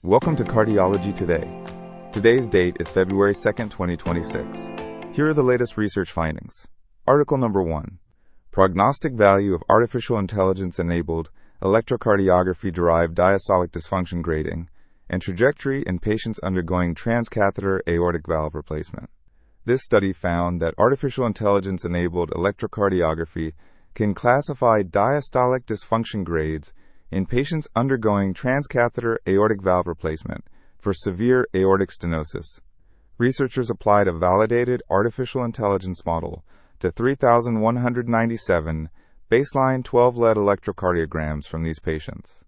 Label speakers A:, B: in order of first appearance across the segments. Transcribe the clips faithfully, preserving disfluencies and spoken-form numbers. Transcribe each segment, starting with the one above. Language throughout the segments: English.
A: Welcome to Cardiology Today. Today's date is February second, twenty twenty-six. Here are the latest research findings. Article number one. Prognostic value of artificial intelligence-enabled electrocardiography-derived diastolic dysfunction grading and trajectory in patients undergoing transcatheter aortic valve replacement. This study found that artificial intelligence-enabled electrocardiography can classify diastolic dysfunction grades in patients undergoing transcatheter aortic valve replacement for severe aortic stenosis. Researchers applied a validated artificial intelligence model to three thousand one hundred ninety-seven baseline twelve-lead electrocardiograms from these patients.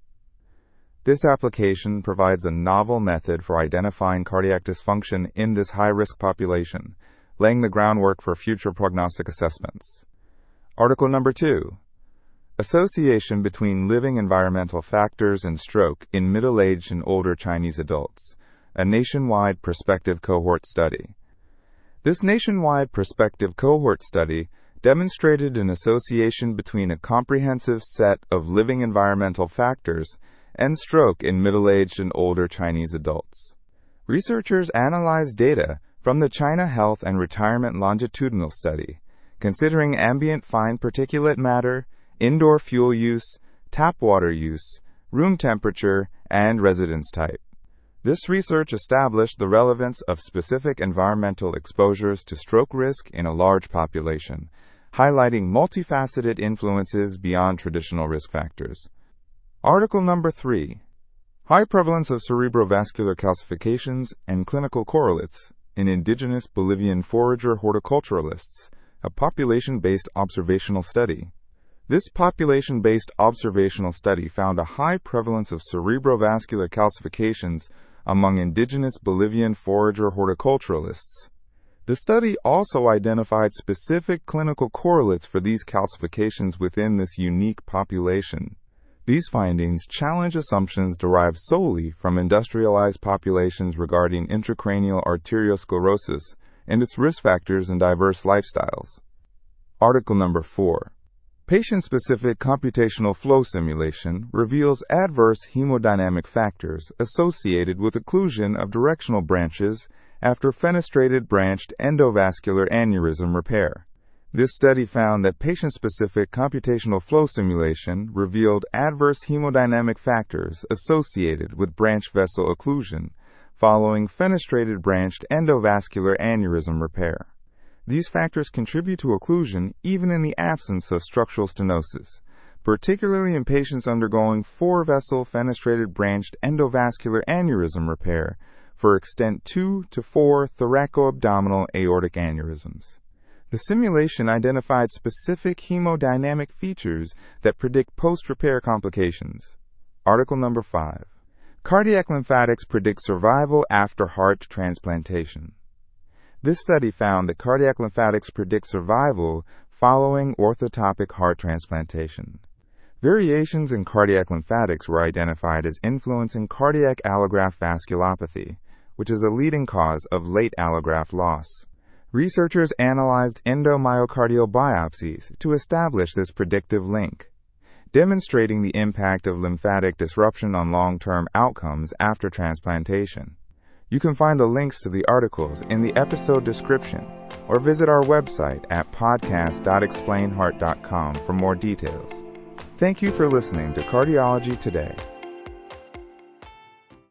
A: This application provides a novel method for identifying cardiac dysfunction in this high-risk population, laying the groundwork for future prognostic assessments. Article number two. Association between living environmental factors and stroke in middle-aged and older Chinese adults, a nationwide prospective cohort study. This nationwide prospective cohort study demonstrated an association between a comprehensive set of living environmental factors and stroke in middle-aged and older Chinese adults. Researchers analyzed data from the China Health and Retirement Longitudinal Study, considering ambient fine particulate matter, indoor fuel use, tap water use, room temperature, and residence type. This research established the relevance of specific environmental exposures to stroke risk in a large population, highlighting multifaceted influences beyond traditional risk factors. Article number three. High prevalence of cerebrovascular calcifications and clinical correlates in indigenous Bolivian forager horticulturalists, a population-based observational study. This population-based observational study found a high prevalence of cerebrovascular calcifications among indigenous Bolivian forager horticulturalists. The study also identified specific clinical correlates for these calcifications within this unique population. These findings challenge assumptions derived solely from industrialized populations regarding intracranial arteriosclerosis and its risk factors in diverse lifestyles. Article number four. Patient-specific computational flow simulation reveals adverse hemodynamic factors associated with occlusion of directional branches after fenestrated branched endovascular aneurysm repair. This study found that patient-specific computational flow simulation revealed adverse hemodynamic factors associated with branch vessel occlusion following fenestrated branched endovascular aneurysm repair. These factors contribute to occlusion even in the absence of structural stenosis, particularly in patients undergoing four-vessel fenestrated branched endovascular aneurysm repair for extent two to four thoracoabdominal aortic aneurysms. The simulation identified specific hemodynamic features that predict post-repair complications. Article number five. Cardiac lymphatics predict survival after heart transplantation. This study found that cardiac lymphatics predict survival following orthotopic heart transplantation. Variations in cardiac lymphatics were identified as influencing cardiac allograft vasculopathy, which is a leading cause of late allograft loss. Researchers analyzed endomyocardial biopsies to establish this predictive link, demonstrating the impact of lymphatic disruption on long-term outcomes after transplantation. You can find the links to the articles in the episode description or visit our website at podcast dot explain heart dot com for more details. Thank you for listening to Cardiology Today.